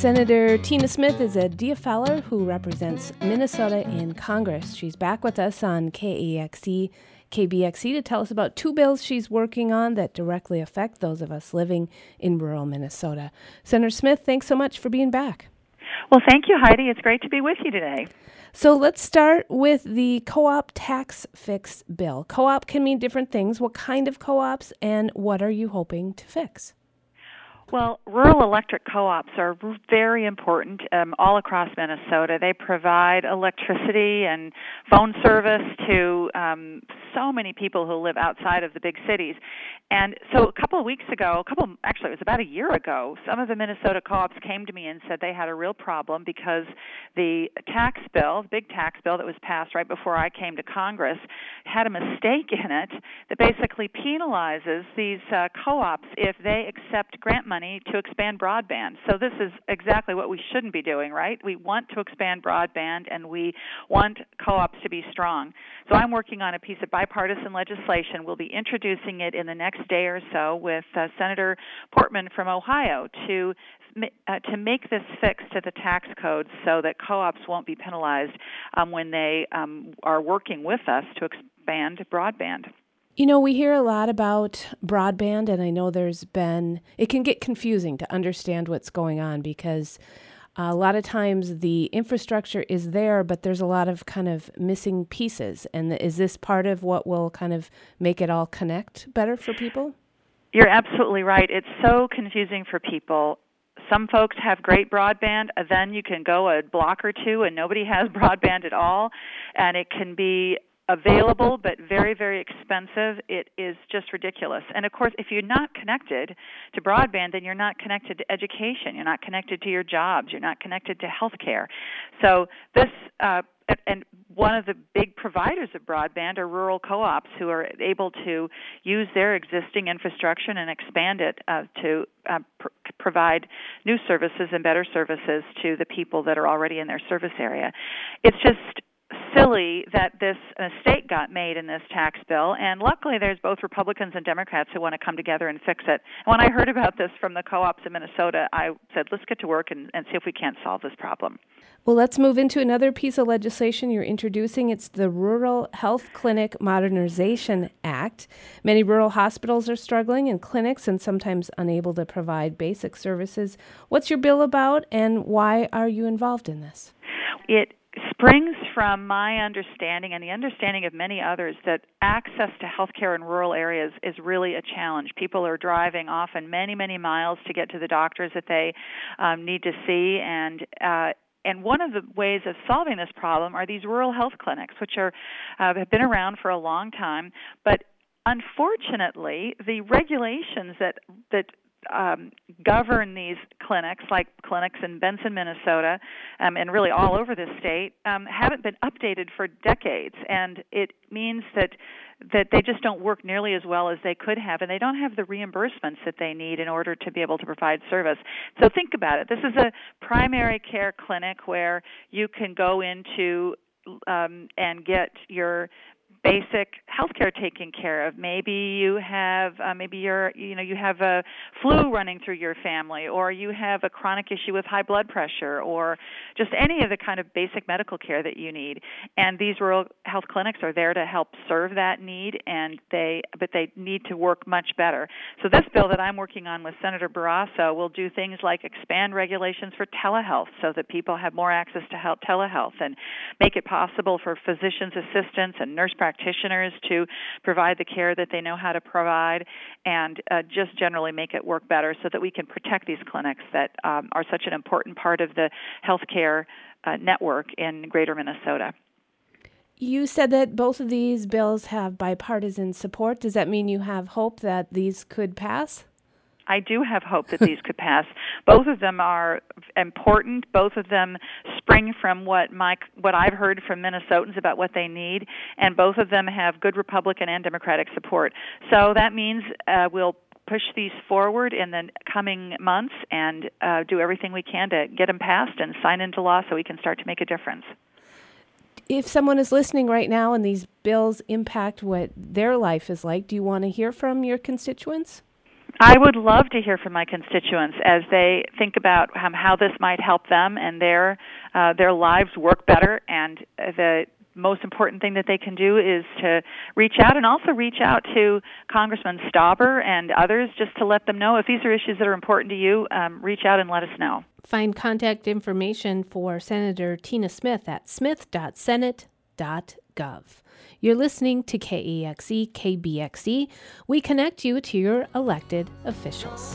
Senator Tina Smith is a DFLer who represents Minnesota in Congress. She's back with us on KBXE to tell us about two bills she's working on that directly affect those of us living in rural Minnesota. Senator Smith, thanks so much for being back. Well, thank you, Heidi. It's great to be with you today. So let's start with the co-op tax fix bill. Co-op can mean different things. What kind of co-ops and what are you hoping to fix? Well, rural electric co-ops are very important all across Minnesota. They provide electricity and phone service to so many people who live outside of the big cities. And so it was about a year ago, some of the Minnesota co-ops came to me and said they had a real problem because the big tax bill that was passed right before I came to Congress had a mistake in it that basically penalizes these co-ops if they accept grant money to expand broadband. So this is exactly what we shouldn't be doing, right? We want to expand broadband and we want co-ops to be strong. So I'm working on a piece of bipartisan legislation. We'll be introducing it in the next day or so with Senator Portman from Ohio to make this fix to the tax code so that co-ops won't be penalized when they are working with us to expand broadband. You know, we hear a lot about broadband, and I know it can get confusing to understand what's going on because a lot of times the infrastructure is there, but there's a lot of kind of missing pieces. And is this part of what will kind of make it all connect better for people? You're absolutely right. It's so confusing for people. Some folks have great broadband, then you can go a block or two and nobody has broadband at all, and it can be available but very, very expensive. It is just ridiculous. And of course, if you're not connected to broadband, then you're not connected to education. You're not connected to your jobs. You're not connected to health care. So this, and one of the big providers of broadband are rural co-ops who are able to use their existing infrastructure and expand it to provide new services and better services to the people that are already in their service area. It's just silly that this mistake got made in this tax bill, and luckily there's both Republicans and Democrats who want to come together and fix it. And when I heard about this from the co-ops in Minnesota, I said, let's get to work and see if we can't solve this problem. Well, let's move into another piece of legislation you're introducing. It's the Rural Health Clinic Modernization Act. Many rural hospitals are struggling and clinics and sometimes unable to provide basic services. What's your bill about, and why are you involved in this? It springs from my understanding and the understanding of many others that access to health care in rural areas is really a challenge. People are driving often many, many miles to get to the doctors that they need to see, and one of the ways of solving this problem are these rural health clinics, which have been around for a long time, but unfortunately, the regulations that govern these clinics, like clinics in Benson, Minnesota, and really all over the state, haven't been updated for decades, and it means that they just don't work nearly as well as they could have, and they don't have the reimbursements that they need in order to be able to provide service. So think about it. This is a primary care clinic where you can go into and get your basic health care taken care of. Maybe you have you have a flu running through your family, or you have a chronic issue with high blood pressure, or just any of the kind of basic medical care that you need. And these rural health clinics are there to help serve that need, but they need to work much better. So this bill that I'm working on with Senator Barrasso will do things like expand regulations for telehealth so that people have more access to telehealth, and make it possible for physicians' assistants and nurse practitioners to provide the care that they know how to provide, and just generally make it work better so that we can protect these clinics that are such an important part of the healthcare network in greater Minnesota. You said that both of these bills have bipartisan support. Does that mean you have hope that these could pass? I do have hope that these could pass. Both of them are important. Both of them spring from what I've heard from Minnesotans about what they need, and both of them have good Republican and Democratic support. So that means we'll push these forward in the coming months and do everything we can to get them passed and sign into law so we can start to make a difference. If someone is listening right now and these bills impact what their life is like, do you want to hear from your constituents? I would love to hear from my constituents as they think about how this might help them and their lives work better. And the most important thing that they can do is to reach out, and also reach out to Congressman Stauber and others just to let them know if these are issues that are important to you. Reach out and let us know. Find contact information for Senator Tina Smith at smith.senate.gov. You're listening to KEXE, KBXE. We connect you to your elected officials.